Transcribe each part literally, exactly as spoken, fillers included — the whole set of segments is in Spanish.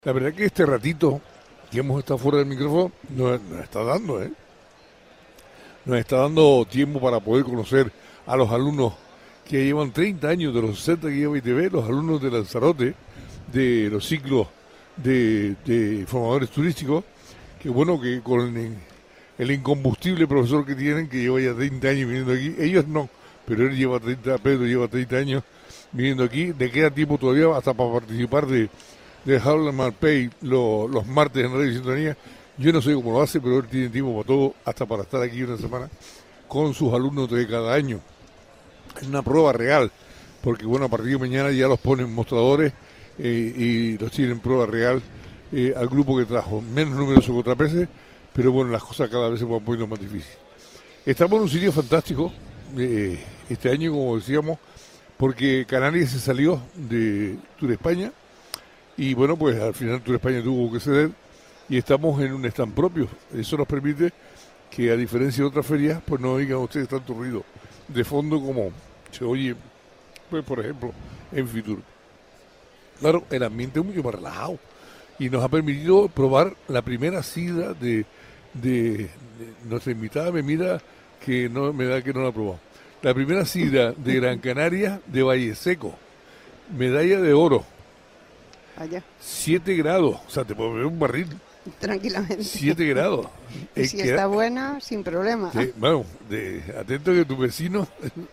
La verdad que este ratito que hemos estado fuera del micrófono nos, nos está dando, ¿eh? Nos está dando tiempo para poder conocer a los alumnos que llevan treinta años, de los sesenta que lleva I T V, los alumnos de Lanzarote, de los ciclos de, de formadores turísticos, que bueno, que con el, el incombustible profesor que tienen, que lleva ya treinta años viniendo aquí, ellos no, pero él lleva treinta, Pedro lleva treinta años viniendo aquí, le queda tiempo todavía hasta para participar de de Harlem Marpey lo, los martes en Radio Sintonía. Yo no sé cómo lo hace, pero él tiene tiempo para todo, hasta para estar aquí una semana con sus alumnos de cada año. Es una prueba real, porque bueno, a partir de mañana ya los ponen mostradores eh, y los tienen prueba real eh, al grupo que trajo. Menos numeroso que otras veces, pero bueno, las cosas cada vez se van poniendo más difíciles. Estamos en un sitio fantástico eh, este año, como decíamos, porque Canarias se salió de Tour España. Y bueno, pues al final Tour España tuvo que ceder y estamos en un stand propio. Eso nos permite que, a diferencia de otras ferias, pues no oigan ustedes tanto ruido de fondo como se oye, pues por ejemplo, en Fitur. Claro, el ambiente es mucho más relajado y nos ha permitido probar la primera sidra de, de, de nuestra invitada. Me mira que no me da que no la ha probado. La primera sidra de Gran Canaria de Valle Seco, medalla de oro. Allá. Siete grados, o sea, te puedo beber un barril. Tranquilamente. Siete grados. Y si está buena, sin problema. Sí, bueno, de, atento que tu vecino,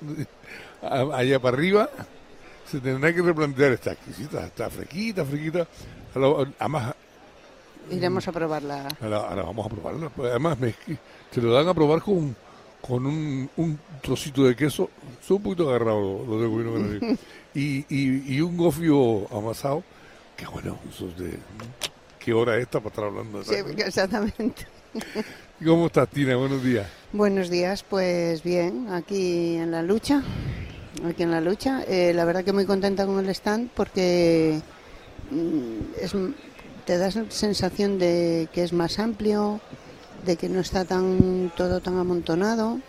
allá para arriba, se tendrá que replantear. Está exquisita, está fresquita, fresquita. Además, iremos a probarla. Ahora, ahora vamos a probarla. Además, me, te lo dan a probar con, con un, un trocito de queso. Son un poquito agarrado lo de gobierno y, y, y un gofio amasado. Qué bueno, eso es de... ¿Qué hora es esta para estar hablando de Sí, exactamente. ¿Cómo estás, Tina? Buenos días. Buenos días, pues bien, aquí en la lucha, aquí en la lucha. Eh, la verdad que muy contenta con el stand porque mm, es, te da sensación de que es más amplio, de que no está tan todo tan amontonado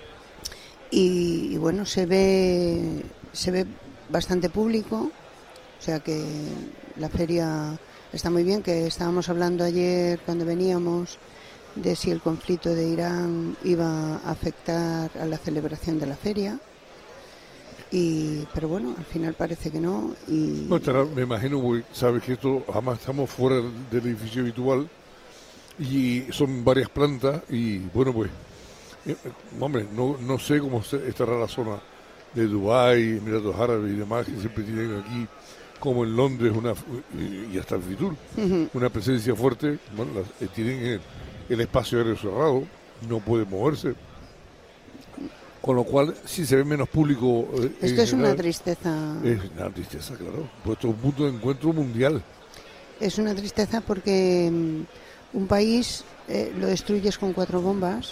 y, y bueno, se ve, se ve bastante público, o sea que la feria está muy bien, que estábamos hablando ayer cuando veníamos de si el conflicto de Irán iba a afectar a la celebración de la feria, y pero bueno, al final parece que no. Y no, estará, me imagino, porque sabes que esto jamás estamos fuera del edificio habitual y son varias plantas y bueno, pues, eh, hombre, no, no sé cómo estará la zona de Dubái, Emiratos Árabes y demás, que siempre tienen aquí, como en Londres una y hasta en Fitur, uh-huh. una presencia fuerte. Bueno, las, eh, tienen el, el espacio aéreo cerrado, no pueden moverse, con lo cual sí se ve menos público. Eh, esto es general. Una tristeza. Es una tristeza, claro, puesto un punto de encuentro mundial. Es una tristeza porque um, un país eh, lo destruyes con cuatro bombas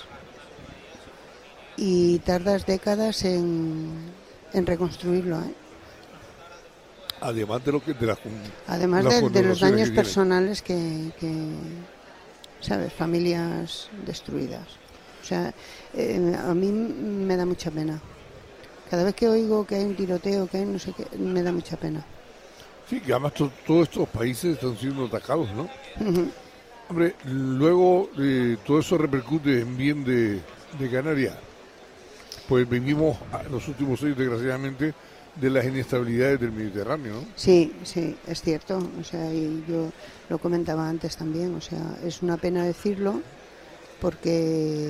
y tardas décadas en, en reconstruirlo, ¿eh? Además de lo que de la, además de, de los daños que personales que, que sabes, familias destruidas. O sea, eh, a mí me da mucha pena. Cada vez que oigo que hay un tiroteo, que hay no sé qué, me da mucha pena. Sí, que además to, todos estos países están siendo atacados, ¿no? Uh-huh. Hombre, luego eh, todo eso repercute en bien de, de Canarias. Pues vivimos los últimos años, desgraciadamente, de las inestabilidades del Mediterráneo, ¿no? Sí, sí, es cierto. O sea, y yo lo comentaba antes también. O sea, es una pena decirlo porque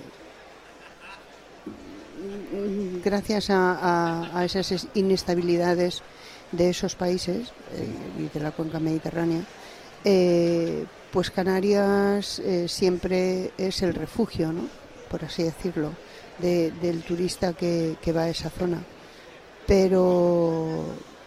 gracias a, a, a esas inestabilidades de esos países eh, y de la cuenca mediterránea, eh, pues Canarias eh, siempre es el refugio, ¿no? Por así decirlo, de, del turista que, que va a esa zona. Pero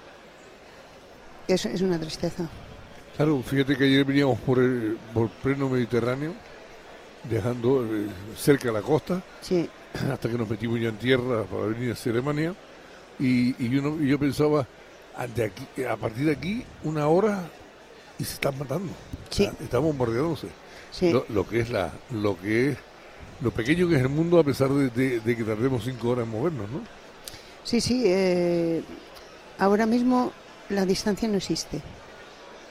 es, es una tristeza. Claro, fíjate que ayer veníamos por el por pleno Mediterráneo, dejando eh, cerca la costa, sí. hasta que nos metimos ya en tierra para venir hacia Alemania, y, y, yo, no, y yo pensaba, de aquí, a partir de aquí, una hora y se están matando, sí. o sea, están bombardeándose. Sí. Lo, lo que es la, lo que es, lo pequeño que es el mundo, a pesar de, de, de que tardemos cinco horas en movernos, ¿no? Sí, sí, eh, ahora mismo la distancia no existe.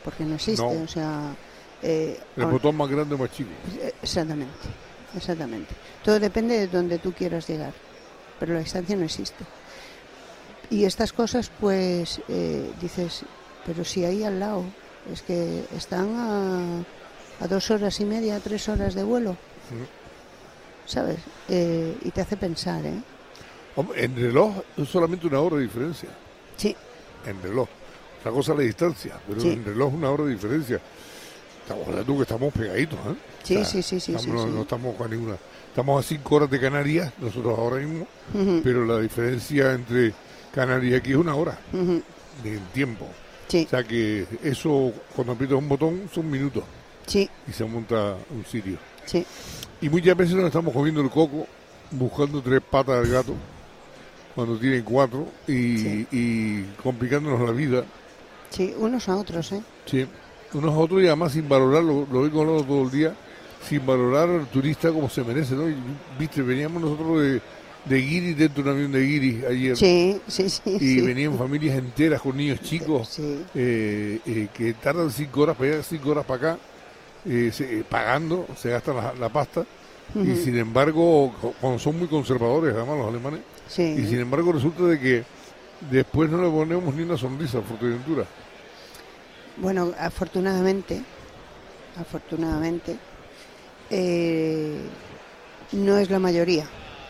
porque no existe, No. o sea... Eh, El on- botón más grande o más chico. Exactamente, exactamente. Todo depende de donde tú quieras llegar, pero la distancia no existe. Y estas cosas, pues, eh, dices, pero si ahí al lado, es que están a, a dos horas y media, tres horas de vuelo, ¿sabes? Eh, y te hace pensar, ¿eh? Hombre, en reloj es solamente una hora de diferencia. Sí, En reloj. Otra cosa es la distancia, pero Sí. en reloj una hora de diferencia. Estamos hablando que estamos pegaditos, ¿eh? sí, sí, sí, sí, estamos- sí, no, sí. no estamos a ninguna. Estamos a cinco horas de Canarias, nosotros ahora mismo, Ujú, pero la diferencia entre Canarias y aquí es una hora ujú, de tiempo. sí, O sea que eso, cuando aprietas un botón, son minutos sí, y se monta un sitio. sí, Y muchas veces nos estamos comiendo el coco, buscando tres patas al gato, cuando tienen cuatro, y, Sí. y complicándonos la vida. sí, unos a otros, ¿eh? Sí, unos a otros y además sin valorar, lo, lo vengo hablando todo el día, sin valorar al turista como se merece, ¿no? Y, viste, veníamos nosotros de, de guiris, dentro de un avión de guiris ayer, Sí, sí, sí. y sí. venían familias enteras con niños chicos, Sí, eh, eh, que tardan cinco horas para allá, cinco horas para acá, eh, se- eh, pagando, se gastan la, la pasta, y ujú, sin embargo, co- cuando son muy conservadores, además los alemanes, sí. y sin embargo resulta de que después no le ponemos ni una sonrisa a Fuerteventura. Bueno, afortunadamente, afortunadamente, eh, no es la mayoría,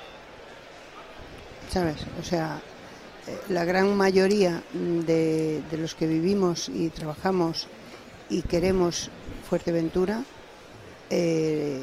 ¿sabes? O sea, eh, la gran mayoría de, de los que vivimos y trabajamos y queremos Fuerteventura, eh,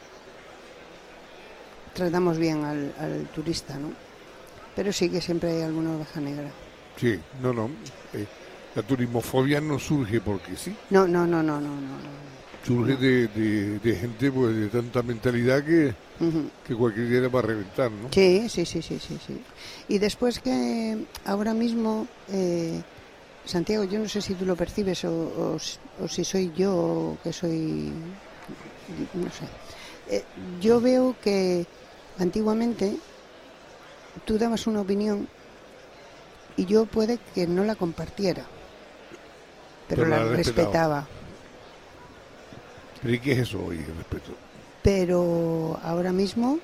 tratamos bien al, al turista, ¿no? Pero sí que siempre hay alguna oveja negra. Sí, no, no. eh, la turismofobia no surge porque sí, No, no, no, no, no, no. no. surge No. de, de- de gente pues de tanta mentalidad que, Ujú. que cualquier día le va a reventar, ¿no? Sí, sí, sí, sí, sí, sí. Y después que ahora mismo, eh, Santiago, yo no sé si tú lo percibes o, o s- o si soy yo que soy, no sé. Eh, yo veo que antiguamente tú dabas una opinión y yo puede que no la compartiera, pero, Pero la la respetaba. respetaba. ¿Pero y qué es eso hoy, el respeto? Pero ahora mismo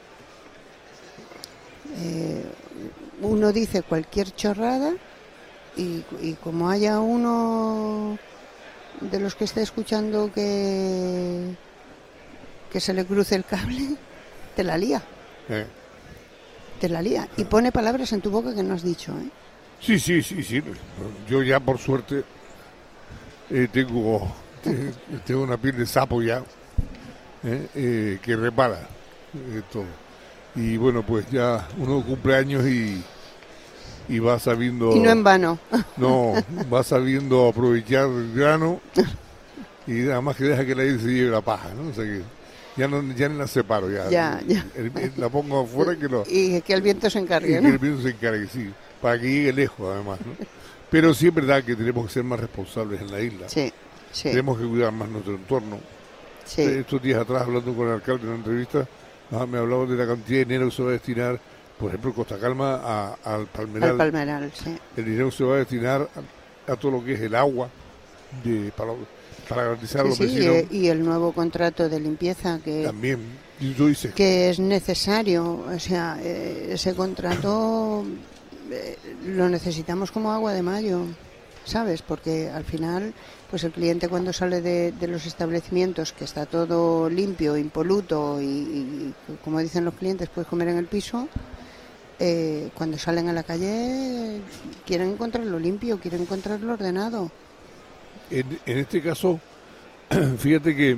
eh, uno dice cualquier chorrada y, y como haya uno de los que esté escuchando que, que se le cruce el cable, te la lía, ¿Eh? te la lía y pone palabras en tu boca que no has dicho, ¿eh? Sí, sí, sí, sí. Yo ya por suerte eh, tengo, te- tengo una piel de sapo ya, ¿eh? Eh, que repara eh, todo. Y bueno, pues ya uno cumple años y, y va sabiendo... Y no en vano. No, va sabiendo aprovechar el grano y nada más que deja que la aire se lleve la paja, ¿no? O sea que ya no ya ni la separo, ya. Ya, ya. El- el- la pongo afuera que lo, Y que el viento se y encargue, que ¿no? el viento se encargue, sí, para que llegue lejos además, ¿no? Pero sí es verdad que tenemos que ser más responsables en la isla. Sí, sí, Tenemos que cuidar más nuestro entorno. sí. Estos días atrás, hablando con el alcalde en una entrevista, ah, me hablaba de la cantidad de dinero que se va a destinar, por ejemplo, Costa Calma a- al Palmeral. Al palmeral, sí. El dinero se va a destinar a, a todo lo que es el agua de, para, para garantizar a Sí, los sí, vecinos. eh, y el nuevo contrato de limpieza que, También, y tú dices, que es necesario, o sea, eh, ese contrato eh, lo necesitamos como agua de mayo, ¿sabes? Porque al final, pues el cliente cuando sale de, de los establecimientos, que está todo limpio, impoluto y, y, como dicen los clientes, puedes comer en el piso, eh, cuando salen a la calle quieren encontrarlo limpio, quieren encontrarlo ordenado. en, en este caso, fíjate que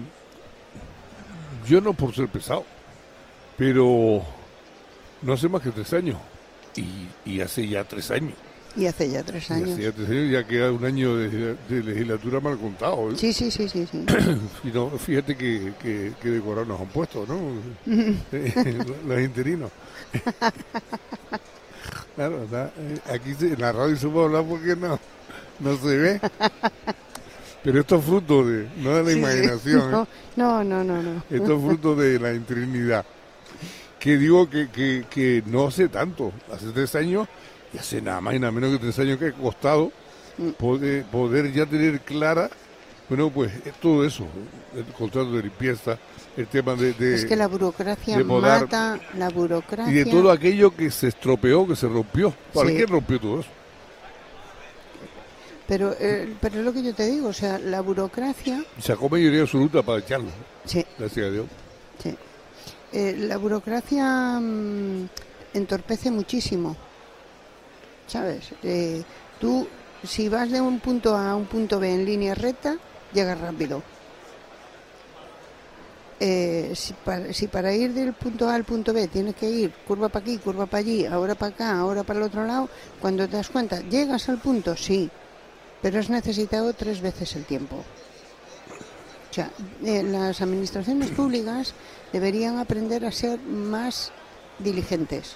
yo no por ser pesado, pero no hace más que tres años. Y, y hace ya tres años. Y hace ya tres Y años. hace ya tres años ya queda un año de, de legislatura mal contado. ¿eh? Sí, sí, sí, sí, sí. Y no, fíjate que, que, que decorado nos han puesto, ¿no? Los interinos. Claro, ¿verdad? Aquí se- en la radio se puede hablar porque no, no se ve. Pero esto es fruto de, no de la Sí, sí. imaginación, ¿eh? No, no, no, no, no. Esto es fruto de la intrinidad. Que digo que, que, que no hace tanto, hace tres años, y hace nada más y nada menos que tres años que ha costado Mm. poder, poder ya tener clara Bueno, pues eh, todo eso, el contrato de limpieza, el tema de... de es que la burocracia de podar, mata, la burocracia... y de todo aquello que se estropeó, que se rompió. ¿Para Sí. qué rompió todo eso? Pero, eh, pero es lo que yo te digo, o sea, la burocracia... Sacó mayoría absoluta para echarlo, Sí, gracias a Dios. sí. Eh, la burocracia mm, entorpece muchísimo, ¿sabes? Eh, tú, si vas de un punto A a un punto B en línea recta, llegas rápido. Eh, si, para, si para ir del punto A al punto B tienes que ir curva para aquí, curva para allí, ahora para acá, ahora para el otro lado, cuando te das cuenta, llegas al punto, sí, pero has necesitado tres veces el tiempo. O sea, eh, las administraciones públicas deberían aprender a ser más diligentes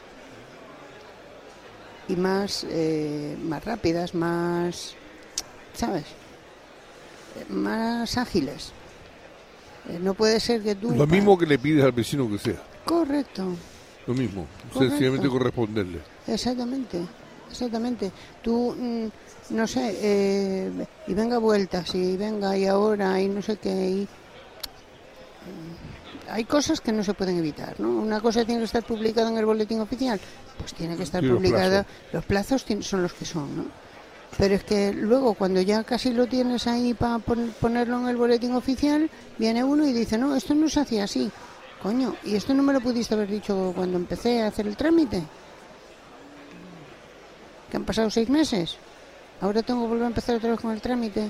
y más, eh, más rápidas, más, ¿sabes? Eh, Más ágiles. Eh, no puede ser que tú... Lo mismo que le pides al vecino que sea, Correcto, lo mismo, Correcto. sencillamente corresponderle. exactamente, exactamente. Tú, mm, no sé, eh, y venga vueltas, y venga, y ahora, y no sé qué, y... Hay cosas que no se pueden evitar, ¿no? Una cosa tiene que estar publicada en el boletín oficial, pues tiene que estar Sí, los publicada, plazos. los plazos tien- son los que son, ¿no? Pero es que luego cuando ya casi lo tienes ahí para ponerlo en el boletín oficial, viene uno y dice, no, esto no se hacía así. Coño, ¿y esto no me lo pudiste haber dicho cuando empecé a hacer el trámite? Que han pasado seis meses. Ahora tengo que volver a empezar otra vez con el trámite.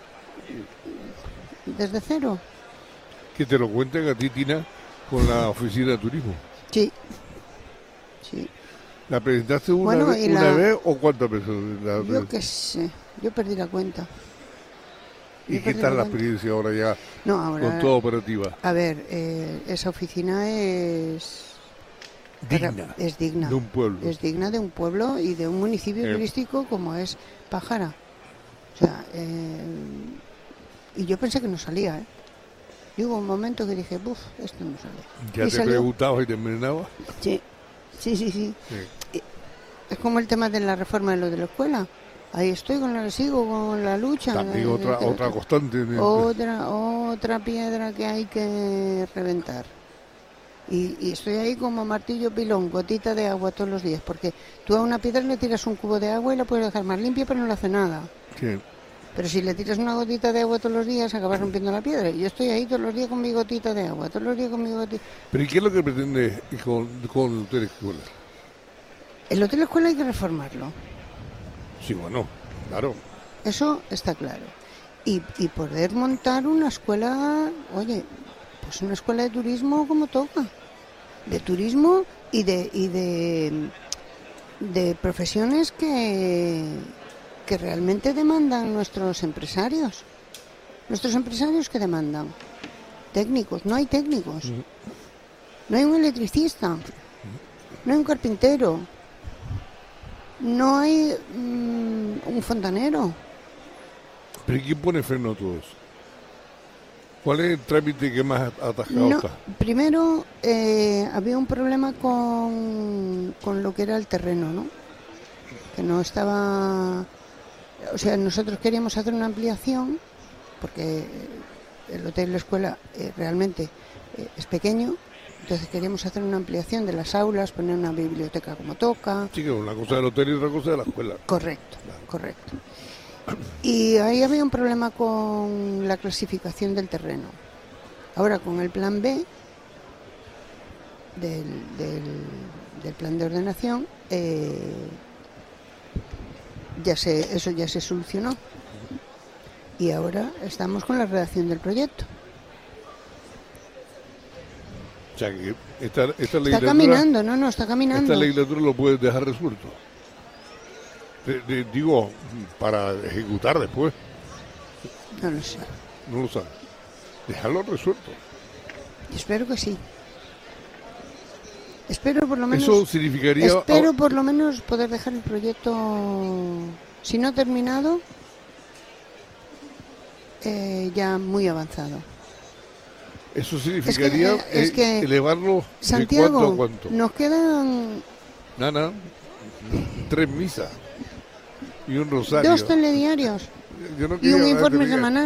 Desde cero. Que te lo cuenten a ti, Tina, con la oficina de turismo. Sí. Sí. ¿La presentaste una, Bueno, vez, y una la- vez o cuántas veces? La- Yo qué sé. Yo perdí la cuenta. ¿Y yo qué perdí tal la la cuenta. experiencia ahora ya No, ahora... con toda operativa? A ver, eh, esa oficina es... Digna Es digna. de un pueblo. Es digna de un pueblo y de un municipio Eh. turístico como es Pájara. O sea, eh, y yo pensé que no salía, ¿eh? Y hubo un momento que dije, buf, esto no sale. ¿Ya y te salió. preguntabas y te envenenabas? Sí, sí, sí, sí. Sí. Es como el tema de la reforma de lo de la escuela. Ahí estoy con la, sigo con la lucha. También Eh, otra, eh, otra constante. en el- otra, otra piedra que hay que reventar. Y, y estoy ahí como martillo pilón, gotita de agua todos los días, porque tú a una piedra le tiras un cubo de agua y la puedes dejar más limpia, pero no le hace nada. Sí. Pero si le tiras una gotita de agua todos los días, acabas rompiendo la piedra. Y yo estoy ahí todos los días con mi gotita de agua, todos los días con mi gotita. ¿Pero y qué es lo que pretende con, con el hotel escuela? El hotel escuela hay que reformarlo, Sí, bueno, claro. eso está claro. Y, y poder montar una escuela, oye, pues una escuela de turismo como toca. De turismo y de y de, de profesiones que, que realmente demandan nuestros empresarios. Nuestros empresarios que demandan. Técnicos, no hay técnicos. Ujú. No hay un electricista. No hay un carpintero. No hay mm, un fontanero. ¿Pero y quién pone freno a todo eso? ¿Cuál es el trámite que más atascado No, está? primero eh, había un problema con, con lo que era el terreno, ¿no? Que no estaba... O sea, nosotros queríamos hacer una ampliación porque el hotel, la escuela eh, realmente eh, es pequeño, entonces queríamos hacer una ampliación de las aulas, poner una biblioteca como toca. Sí, que una cosa del hotel y otra cosa de la escuela. Correcto, correcto. Y ahí había un problema con la clasificación del terreno. Ahora con el plan B del, del, del plan de ordenación, eh, ya se, eso ya se solucionó. Y ahora estamos con la redacción del proyecto. O sea que esta, esta Está legislatura, caminando, no, no, está caminando. esta legislatura lo puedes dejar resuelto. Te- te digo, para ejecutar después, No lo sé. no lo sabes. Dejarlo resuelto. Espero que sí. Espero por lo menos... Eso significaría... Espero por lo menos poder dejar el proyecto, si no terminado, eh, ya muy avanzado. Eso significaría Es que, eh, es eh, que, elevarlo de Santiago, cuánto a cuánto. nos quedan Nana, tres misas y un rosario. dos telediarios Yo no y quería un hablar de informe Miguel. semanal.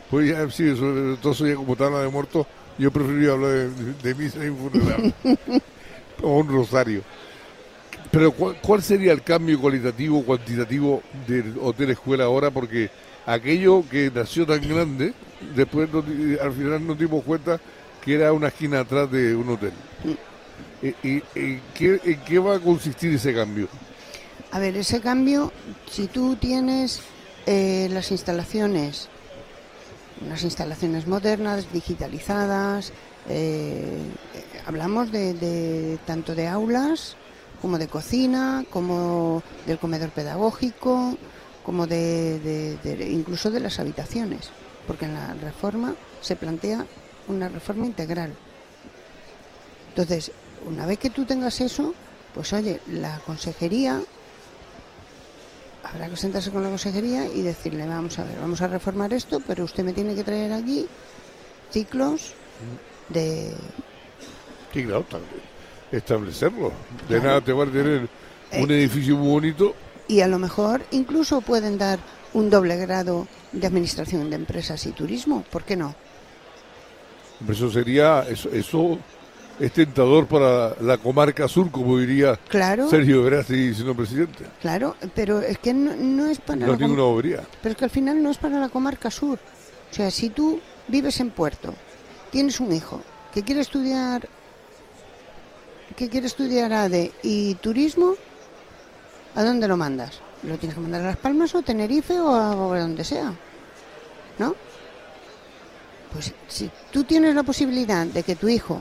Pues ya, sí, eso, entonces ya como tabla de muertos, yo preferiría hablar de, de, de misa y funeral. O un rosario. Pero ¿cuál, ¿cuál sería el cambio cualitativo, cuantitativo del hotel escuela ahora? Porque aquello que nació tan grande, después no, al final nos dimos cuenta que era una esquina atrás de un hotel. ¿Y, y, y qué, en qué va a consistir ese cambio? A ver, ese cambio, si tú tienes eh, las instalaciones, unas instalaciones modernas, digitalizadas, eh, hablamos de, de tanto de aulas como de cocina, como del comedor pedagógico, como de, de, de incluso de las habitaciones, porque en la reforma se plantea una reforma integral. Entonces, una vez que tú tengas eso, pues oye, la consejería, habrá que sentarse con la consejería y decirle, vamos a ver, vamos a reformar esto, pero usted me tiene que traer aquí ciclos de... Sí, claro, también. Establecerlo. De Claro. nada te va a tener un edificio muy bonito. Y a lo mejor incluso pueden dar un doble grado de administración de empresas y turismo, ¿por qué no? Eso sería, eso, eso es tentador para la comarca sur, como diría Claro, Sergio Grassi, siendo presidente. claro, pero es que no, no es para No la tiene com- una bobería. pero es que al final no es para la comarca sur. O sea, si tú vives en Puerto, tienes un hijo que quiere estudiar que quiere estudiar A D E y turismo, ¿a dónde lo mandas? Lo tienes que mandar a Las Palmas o Tenerife o a, o a donde sea, ¿no? Pues si tú tienes la posibilidad de que tu hijo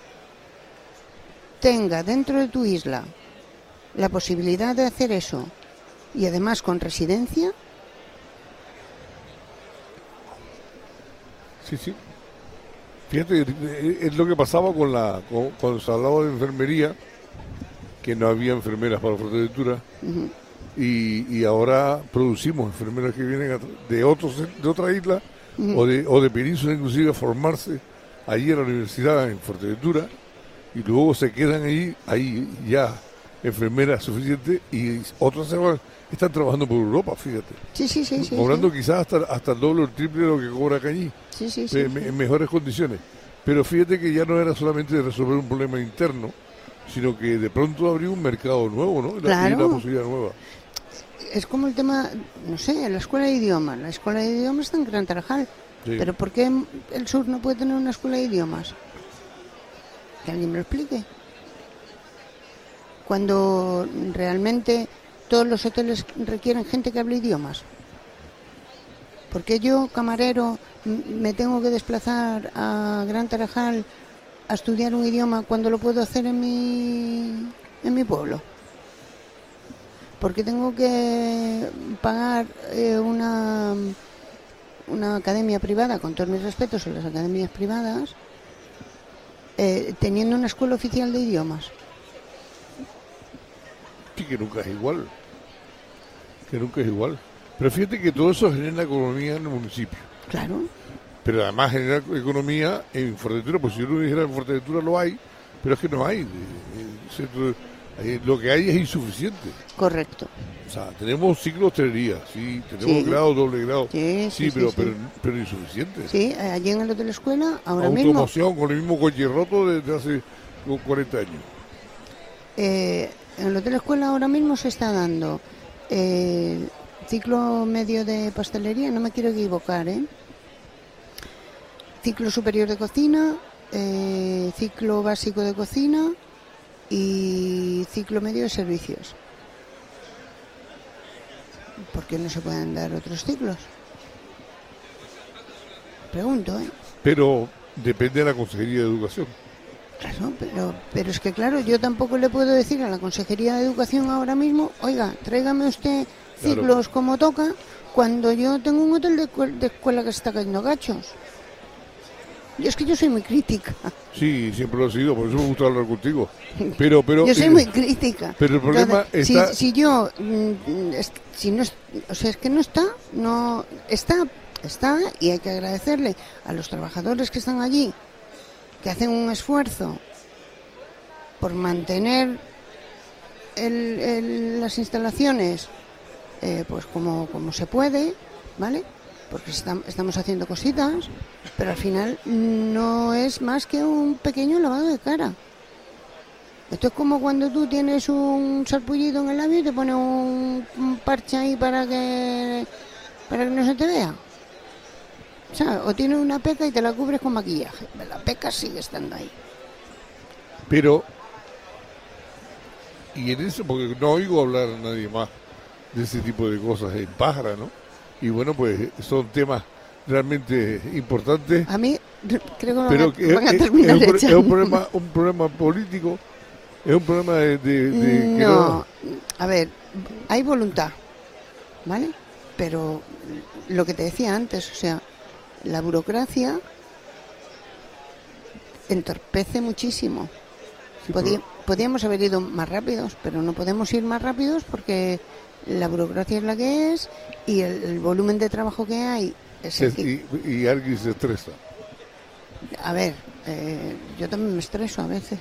tenga dentro de tu isla la posibilidad de hacer eso y además con residencia, Sí, sí. Fíjate, es lo que pasaba con la con, cuando se hablaba de enfermería, que no había enfermeras para Fuerteventura, uh-huh. y, y ahora producimos enfermeras que vienen a, de otros de otra isla Uh-huh. o de o de península inclusive a formarse allí en la universidad en Fuerteventura y luego se quedan ahí, ahí ya enfermeras suficientes y otras se van, están trabajando por Europa, fíjate. Sí, sí, sí, sí, cobrando sí. quizás hasta, hasta el doble o el triple de lo que cobra acá allí. Sí, sí, sí, en, sí. en mejores condiciones. Pero fíjate que ya no era solamente de resolver un problema interno, sino que de pronto abrió un mercado nuevo, ¿no? Y la- Claro. Y una posibilidad nueva. Es como el tema, no sé, la escuela de idiomas. La escuela de idiomas está en Gran Tarajal. Sí. Pero ¿por qué el sur no puede tener una escuela de idiomas? Que alguien me lo explique. Cuando realmente todos los hoteles requieren gente que hable idiomas. ¿Por qué yo, camarero, m- me tengo que desplazar a Gran Tarajal a estudiar un idioma cuando lo puedo hacer en mi, en mi pueblo? ¿Por qué tengo que pagar eh, una, una academia privada, con todos mis respetos a las academias privadas, eh, teniendo una escuela oficial de idiomas? Sí, que nunca es igual. Que nunca es igual. Pero fíjate que todo eso genera economía en el municipio. Claro, Pero además genera economía en Fuerteventura, pues si yo no dijera en Fuerteventura lo hay, pero es que no hay. Eh, eh, centro- eh, Lo que hay es insuficiente. correcto. O sea, tenemos ciclo de hostelería, sí, tenemos Sí. grado, doble grado, Sí, sí, sí, pero, sí, sí. pero, pero insuficiente. Sí, eh, allí en el hotel escuela, ahora mismo, Automoción con el mismo coche roto desde hace como cuarenta años. eh, en el hotel escuela ahora mismo se está dando eh, ciclo medio de pastelería, no me quiero equivocar, ¿eh? Ciclo superior de cocina, eh, ciclo básico de cocina y ciclo medio de servicios. ¿Por qué no se pueden dar otros ciclos? Pregunto, ¿eh? Pero depende de la Consejería de Educación. Claro, pero, pero es que claro, yo tampoco le puedo decir a la Consejería de Educación ahora mismo, oiga, tráigame usted Claro. ciclos como toca, cuando yo tengo un hotel de, escuel- de escuela que se está cayendo gachos. Y es que yo soy muy crítica. Sí, siempre lo he sido, por eso me gusta hablar contigo. Pero, pero, Yo soy eh, muy crítica. pero el problema Entonces, está... si, si yo, mm, es- si no, es- o sea, es que no está, no está, está y hay que agradecerle a los trabajadores que están allí, que hacen un esfuerzo por mantener el- el- las instalaciones, eh, pues como, como se puede, ¿vale? porque estam- estamos haciendo cositas, pero al final no es más que un pequeño lavado de cara. Esto es como cuando tú tienes un sarpullido en el labio y te pones un, un parche ahí para que para que no se te vea. O sea, o tienes una peca y te la cubres con maquillaje. La peca sigue estando ahí. Pero, y en eso, porque no oigo hablar a nadie más de ese tipo de cosas en Pájara, ¿no? Y bueno, pues son temas realmente importantes. A mí creo que me Pero van a, van a es, terminar es un, pro- es un echando. problema, un problema político, es un problema de, de- de que No, a ver, hay voluntad, ¿vale? Pero lo que te decía antes, o sea, la burocracia entorpece muchísimo. Sí, Podí- pero- podíamos haber ido más rápidos, pero no podemos ir más rápidos porque la burocracia es la que es y el, el volumen de trabajo que hay es se- el que- y, y alguien se estresa. A ver, eh, yo también me estreso a veces.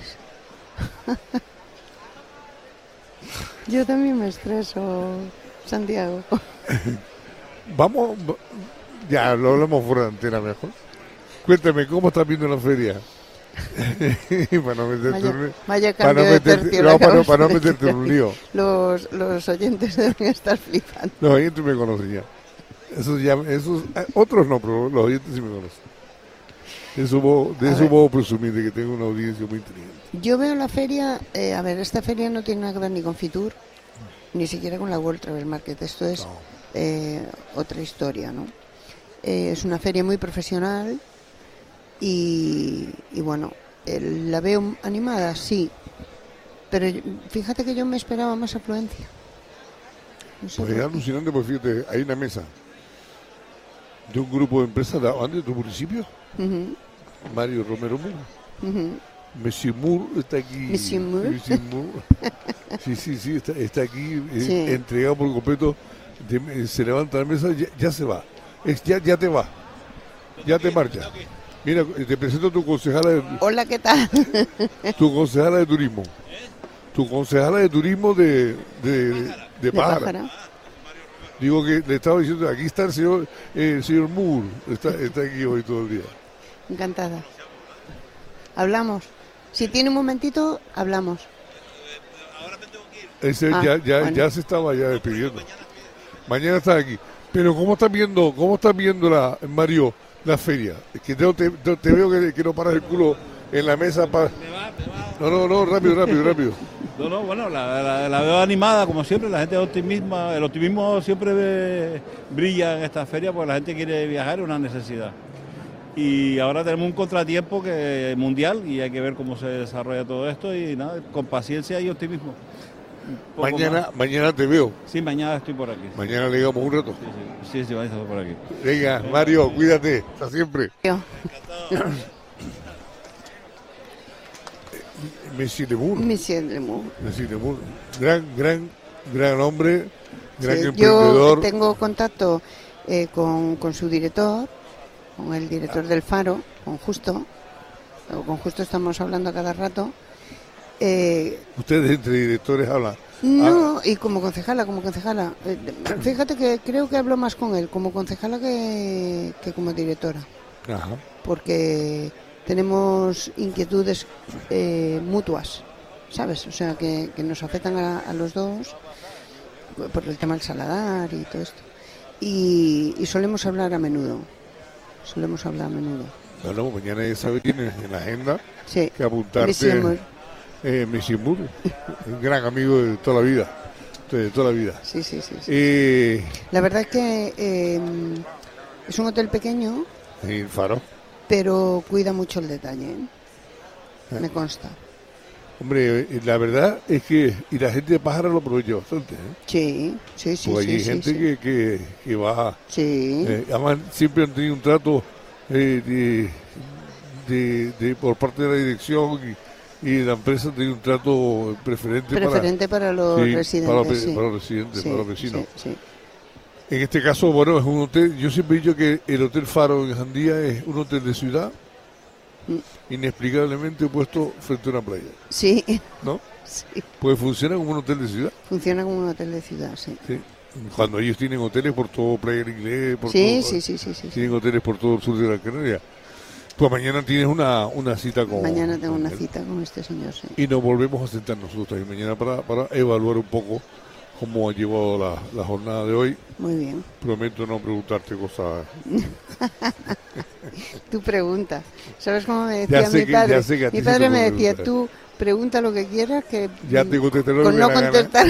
Yo también me estreso, Santiago. Vamos, va- ya lo hablamos fuera de antena mejor. Cuéntame, ¿cómo estás viendo la feria? para no meterte Vaya, en- vaya para no cambio de meterte- tercio. no, le para, no- acabas para no de meterte en un decir. lío. Los, los oyentes deben estar flipando. Los oyentes me conocen ya. Esos ya, esos, eh, otros no, pero los oyentes sí me conocen. De eso puedo, de A eso ver. puedo presumir de que tengo una audiencia muy inteligente. Yo veo la feria, eh, a ver, esta feria no tiene nada que ver ni con Fitur, ni siquiera con la World Travel Market. Esto es No. eh, otra historia, ¿no? Eh, es una feria muy profesional y, y bueno, eh, la veo animada, sí, pero yo- fíjate que yo me esperaba más afluencia. No sé Pues por es qué. alucinante, pues fíjate, hay una mesa de un grupo de empresas de, ¿dónde? ¿De tu municipio? Ujú, Mario Romero Muro. ujú. Monsieur Moore está aquí. Monsieur Moore. Monsieur Moore. Sí, sí, sí, está, está aquí eh, Sí. entregado por completo. De- eh, se levanta la mesa, ya, ya se va. Es, ya, ya te va. Ya te marcha. Mira, eh, te presento a tu concejala de, Hola, ¿qué tal? tu concejala de turismo. Tu concejala de turismo de, de, de, De Pájara. Pájara. Digo que le estaba diciendo, aquí está el señor, eh, el señor Moore. Está, está aquí hoy todo el día. Encantada. Hablamos. Si tiene un momentito, hablamos. Ese Ah, ya, ya, bueno. ya se estaba ya despidiendo. Mañana está aquí. Pero ¿cómo estás viendo, cómo estás viendo la, Mario, la feria? Es que te, te- te- te veo que, que no paras el culo en la mesa para... No, no, no, rápido, rápido, rápido. No, no, bueno, la, la- la veo animada como siempre, la gente es optimista, el optimismo siempre ve- brilla en esta feria porque la gente quiere viajar, es una necesidad. Y ahora tenemos un contratiempo que mundial y hay que ver cómo se desarrolla todo esto y nada, con paciencia y optimismo. Un poco Mañana, más. mañana te veo. Sí, mañana estoy por aquí. Mañana le digamos un rato. Sí, sí, sí, sí, vais a estar por aquí. Venga, Mario, cuídate. Hasta siempre. Yo. Messi de Moore. Monsieur Lemou. Messi de Moore. Gran, gran, gran hombre, gran Sí, yo emprendedor. tengo contacto eh, con, con su director, con el director del Faro, con Justo. O Con Justo estamos hablando a cada rato. Eh, Ustedes entre directores hablan. no, y como concejala, como concejala. Eh, fíjate que creo que hablo más con él como concejala que, que como directora. Ajá. Porque tenemos inquietudes eh, mutuas, ¿sabes? O sea, que, que nos afectan a, a los dos por el tema del Saladar y todo esto. Y, y solemos hablar a menudo, solemos hablar a menudo. Bueno, mañana ya sabes, tienes en la agenda Sí, que apuntarte. Monsieur Moore. Eh, Messi Moore, un gran amigo de toda la vida. De toda la vida. Sí, sí, sí, sí. Eh, La verdad es que eh, es un hotel pequeño, el Faro. pero cuida mucho el detalle, ¿eh? Me consta. Hombre, eh, la verdad es que, y la gente de Pájara lo aprovecha bastante, ¿eh? Sí, sí, sí, Porque sí, hay sí, gente sí. Que, que, que va, Sí. eh, además siempre han tenido un trato eh, de, de, de- por parte de la dirección y, y la empresa han tenido un trato preferente, Preferente para, los sí, residentes. para, los, sí. para los residentes, Sí, para los vecinos. sí, sí. En este caso, bueno, es un hotel, yo siempre he dicho que el Hotel Faro en Jandía es un hotel de ciudad, Mm. inexplicablemente puesto frente a una playa, Sí, ¿no? sí. Pues funciona como un hotel de ciudad. Funciona como un hotel de ciudad, sí. Sí. Cuando ellos tienen hoteles por todo Playa del Inglés, por Sí, todo, sí, sí, sí, sí. tienen hoteles por todo el sur de la Canaria. Pues mañana tienes una, una cita con... Mañana tengo con una él. cita con este señor, sí. Y nos volvemos a sentar nosotros también mañana para, para evaluar un poco cómo ha llevado la, la jornada de hoy. Muy bien. Prometo no preguntarte cosas. Tú pregunta. ¿Sabes cómo me Ya decía sé mi que- padre? ya sé que a ti Mi se te padre me puede decía, preguntar. tú pregunta lo que quieras, que Ya te contestaré lo con que no me da gana. contestar.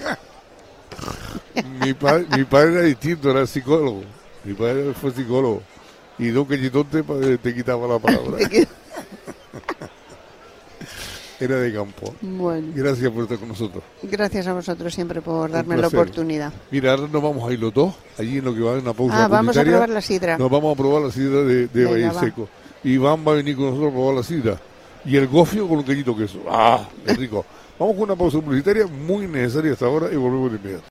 Mi, pa- mi padre era distinto, era psicólogo. Mi padre fue psicólogo. Y Don Quechitón te, te quitaba la palabra. Te quedo- Era de campo. Bueno, Gracias por estar con nosotros. gracias a vosotros siempre por darme la placer. oportunidad. Mira, ahora nos vamos a ir los dos, allí en lo que va en una pausa Ah, vamos a publicitaria. probar la sidra. Nos vamos a probar la sidra de, de Venga, Valle va. Seco. Iván va a venir con nosotros a probar la sidra. Y el gofio con un queñito queso. ¡Ah! ¡Qué rico! Vamos con una pausa publicitaria muy necesaria hasta ahora y volvemos de inmediato.